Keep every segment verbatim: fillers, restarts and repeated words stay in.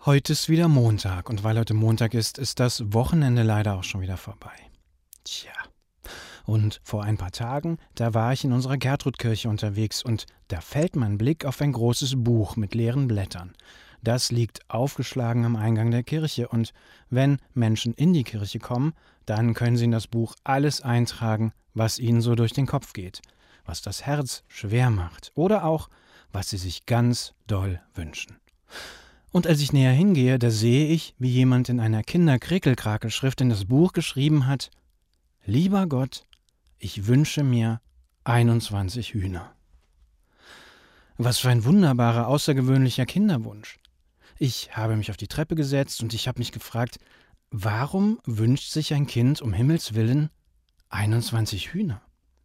Heute ist wieder Montag und weil heute Montag ist, ist das Wochenende leider auch schon wieder vorbei. Tja, und vor ein paar Tagen, da war ich in unserer Gertrudkirche unterwegs und da fällt mein Blick auf ein großes Buch mit leeren Blättern. Das liegt aufgeschlagen am Eingang der Kirche und wenn Menschen in die Kirche kommen, dann können sie in das Buch alles eintragen, was ihnen so durch den Kopf geht, was das Herz schwer macht oder auch, was sie sich ganz doll wünschen. Und als ich näher hingehe, da sehe ich, wie jemand in einer Kinder-Krekel-Krakel-Schrift in das Buch geschrieben hat: Lieber Gott, ich wünsche mir einundzwanzig Hühner. Was für ein wunderbarer, außergewöhnlicher Kinderwunsch. Ich habe mich auf die Treppe gesetzt und ich habe mich gefragt, warum wünscht sich ein Kind um Himmels Willen einundzwanzig Hühner?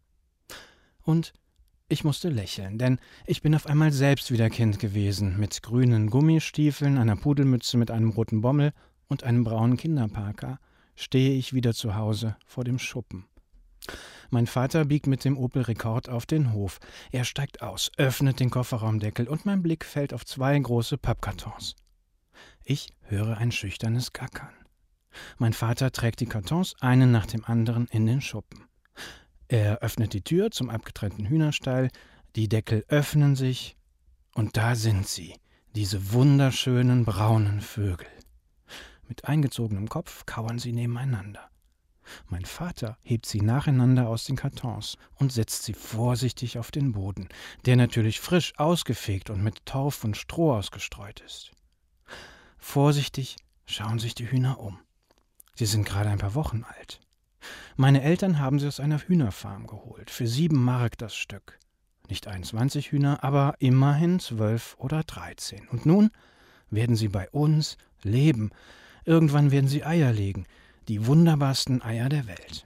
Und ich musste lächeln, denn ich bin auf einmal selbst wieder Kind gewesen, mit grünen Gummistiefeln, einer Pudelmütze mit einem roten Bommel und einem braunen Kinderparker stehe ich wieder zu Hause vor dem Schuppen. Mein Vater biegt mit dem Opel Rekord auf den Hof. Er steigt aus, öffnet den Kofferraumdeckel und mein Blick fällt auf zwei große Pappkartons. Ich höre ein schüchternes Gackern. Mein Vater trägt die Kartons einen nach dem anderen in den Schuppen. Er öffnet die Tür zum abgetrennten Hühnerstall, die Deckel öffnen sich und da sind sie, diese wunderschönen braunen Vögel. Mit eingezogenem Kopf kauern sie nebeneinander. Mein Vater hebt sie nacheinander aus den Kartons und setzt sie vorsichtig auf den Boden, der natürlich frisch ausgefegt und mit Torf und Stroh ausgestreut ist. Vorsichtig schauen sich die Hühner um. Sie sind gerade ein paar Wochen alt. Meine Eltern haben sie aus einer Hühnerfarm geholt, für sieben Mark das Stück. Nicht einundzwanzig Hühner, aber immerhin zwölf oder dreizehn. Und nun werden sie bei uns leben. Irgendwann werden sie Eier legen, die wunderbarsten Eier der Welt.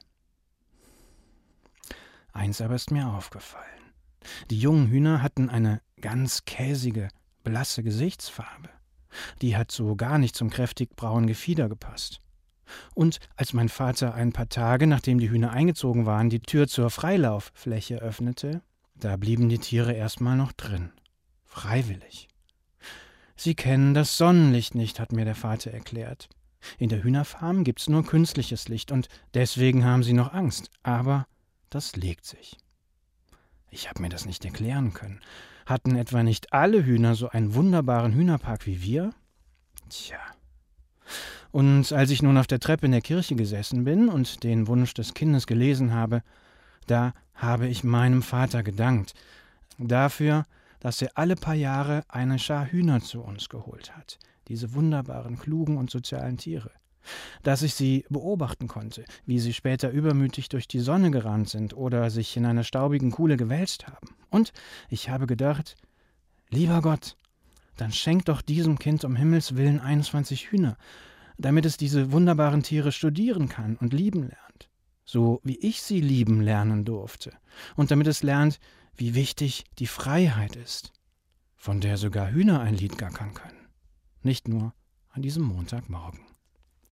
Eins aber ist mir aufgefallen. Die jungen Hühner hatten eine ganz käsige, blasse Gesichtsfarbe. Die hat so gar nicht zum kräftig braunen Gefieder gepasst. Und als mein Vater ein paar Tage, nachdem die Hühner eingezogen waren, die Tür zur Freilauffläche öffnete, da blieben die Tiere erstmal noch drin. Freiwillig. Sie kennen das Sonnenlicht nicht, hat mir der Vater erklärt. In der Hühnerfarm gibt's nur künstliches Licht und deswegen haben sie noch Angst. Aber das legt sich. Ich habe mir das nicht erklären können. Hatten etwa nicht alle Hühner so einen wunderbaren Hühnerpark wie wir? Tja. Und als ich nun auf der Treppe in der Kirche gesessen bin und den Wunsch des Kindes gelesen habe, da habe ich meinem Vater gedankt. Dafür, dass er alle paar Jahre eine Schar Hühner zu uns geholt hat. Diese wunderbaren, klugen und sozialen Tiere. Dass ich sie beobachten konnte, wie sie später übermütig durch die Sonne gerannt sind oder sich in einer staubigen Kuhle gewälzt haben. Und ich habe gedacht, lieber Gott, dann schenk doch diesem Kind um Himmels Willen einundzwanzig Hühner, damit es diese wunderbaren Tiere studieren kann und lieben lernt, so wie ich sie lieben lernen durfte, und damit es lernt, wie wichtig die Freiheit ist, von der sogar Hühner ein Lied gackern können, nicht nur an diesem Montagmorgen.